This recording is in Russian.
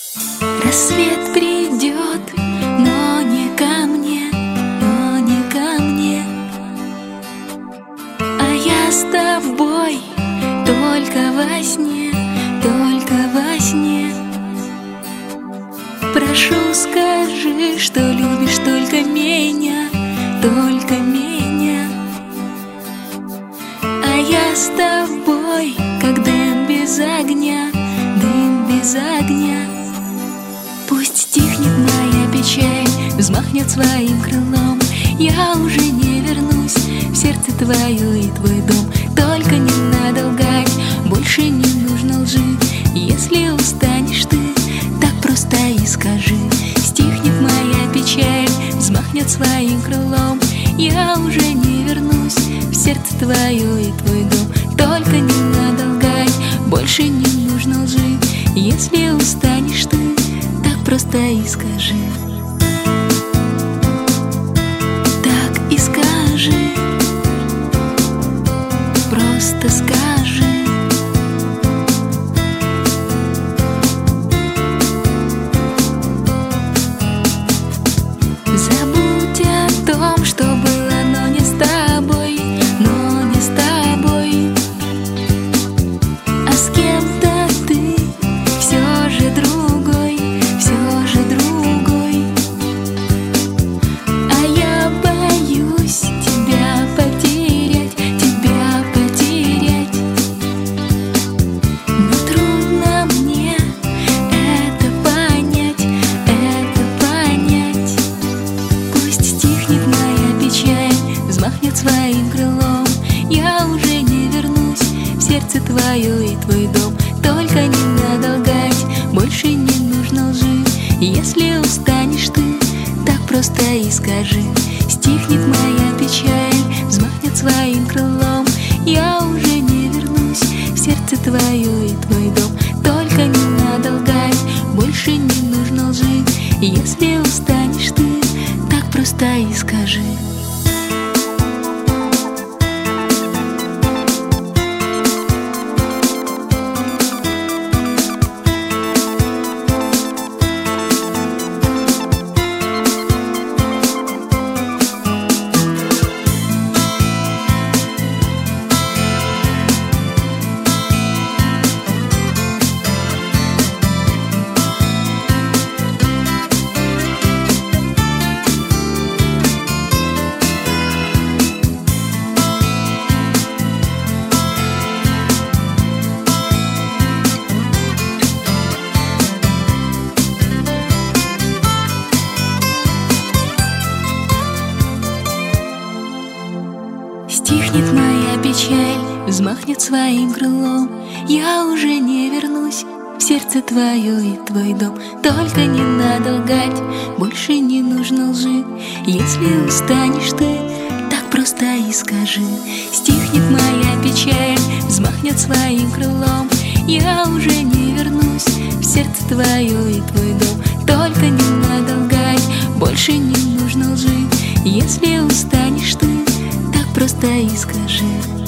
Рассвет придет, но не ко мне, но не ко мне. А я с тобой только во сне, только во сне. Прошу, скажи, что любишь только меня, только меня. А я с тобой, как дым без огня, дым без огня. Пусть стихнет моя печаль, взмахнет своим крылом. Я уже не вернусь в сердце твое и твой дом. Только не надо лгать, больше не нужно лжи. Если устанешь ты, так просто и скажи. Стихнет моя печаль, взмахнет своим крылом. Я уже не вернусь в сердце твое и твой дом. Только не надо лгать, больше не нужно лжи. Если устанешь ты, так просто и скажи. Так и скажи, просто скажи. Забудь о том, что было, но не с тобой, но не с тобой. А с кем-то ты все же другой, все же другой. А я боюсь тебя потерять, тебя потерять. Но трудно мне это понять, это понять. Пусть стихнет моя печаль, взмахнет своим крылом. Я уже не вернусь в сердце твое и твой дом. Только не надо лгать, больше не нужно лжи. Если устанешь ты, так просто и скажи. Стихнет моя печаль, взмахнет своим крылом. Я уже не вернусь в сердце твое и твой дом. Только не надо лгать, больше не нужно лжи. Если устанешь ты, так просто и скажи. Стихнет моя печаль, взмахнет своим крылом. Я уже не вернусь в сердце твое и твой дом. Только не надо лгать, больше не нужно лжи. Если устанешь ты, так просто и скажи. Стихнет моя печаль, взмахнет своим крылом. Я уже не вернусь в сердце твое и твой дом. Только не надо лгать, больше не нужно лжи. Если устанешь ты, просто и скажи.